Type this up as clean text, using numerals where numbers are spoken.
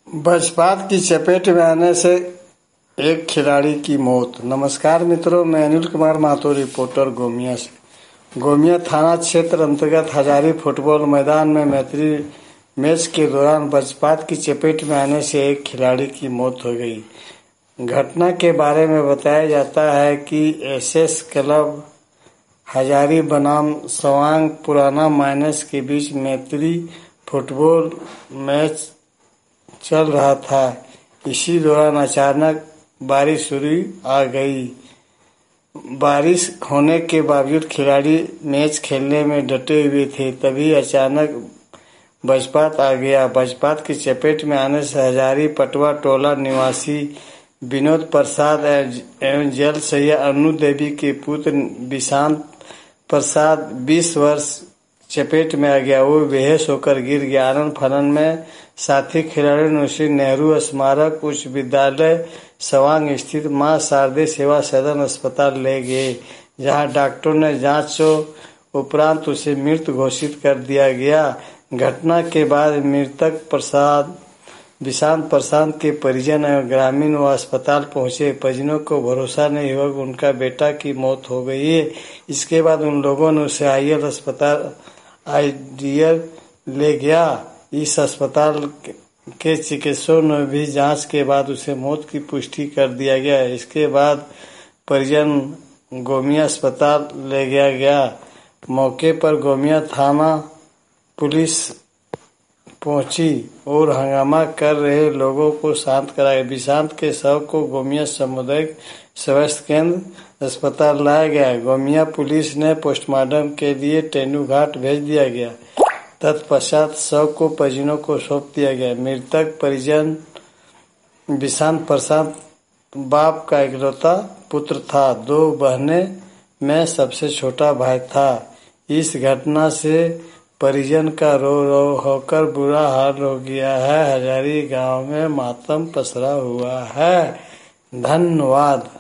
वज्रपात की चपेट में आने से एक खिलाड़ी की मौत। नमस्कार मित्रों, मैं अनिल कुमार महतो, रिपोर्टर गोमिया से। गोमिया थाना क्षेत्र अंतर्गत हजारी फुटबॉल मैदान में मैत्री मैच के दौरान वज्रपात की चपेट में आने से एक खिलाड़ी की मौत हो गई। घटना के बारे में बताया जाता है कि एसएस क्लब हजारी बनाम सवांग पुराना माइनस के बीच मैत्री फुटबॉल मैच चल रहा था। इसी दौरान अचानक बारिश शुरू आ गई। बारिश होने के बावजूद खिलाड़ी मैच खेलने में डटे हुए थे, तभी अचानक वज्रपात आ गया। वज्रपात की चपेट में आने से हजारी पटवा टोला निवासी विनोद प्रसाद एवं जल सैया अनु देवी के पुत्र विशांत प्रसाद 20 वर्ष चपेट में आ गया। वो बेहोश होकर गिर गया। आनन फानन में साथी खिलाड़ियों ने उसे नेहरू स्मारक उच्च विद्यालय सवांग स्थित मां शारदे सेवा सदन अस्पताल ले गए, जहां डॉक्टरों ने जांच उपरांत उसे मृत घोषित कर दिया गया। घटना के बाद मृतक विशांत प्रसाद के परिजन एवं ग्रामीण व अस्पताल पहुंचे। परिजनों को भरोसा नहीं हुआ कि उनका बेटा की मौत हो गई है। इसके बाद उन लोगों ने उसे आइडियल ले गया। इस अस्पताल के चिकित्सकों ने भी जांच के बाद उसे मौत की पुष्टि कर दिया गया। इसके बाद परिजन गोमिया अस्पताल ले गया। मौके पर गोमिया थाना पुलिस पहुंची और हंगामा कर रहे लोगों को शांत कराया। विशांत के शव को गोमिया सामुदायिक स्वास्थ्य केंद्र अस्पताल लाया गया। गोमिया पुलिस ने पोस्टमार्टम के लिए तेनूघाट भेज दिया गया। तत्पश्चात शव को परिजनों को सौंप दिया गया। मृतक परिजन विशांत प्रसाद बाप का इकलौता पुत्र था। 2 बहनें में सबसे छोटा भाई था। इस घटना से परिजन का रो रो होकर बुरा हाल हो गया है। हजारी गांव में मातम पसरा हुआ है। धन्यवाद।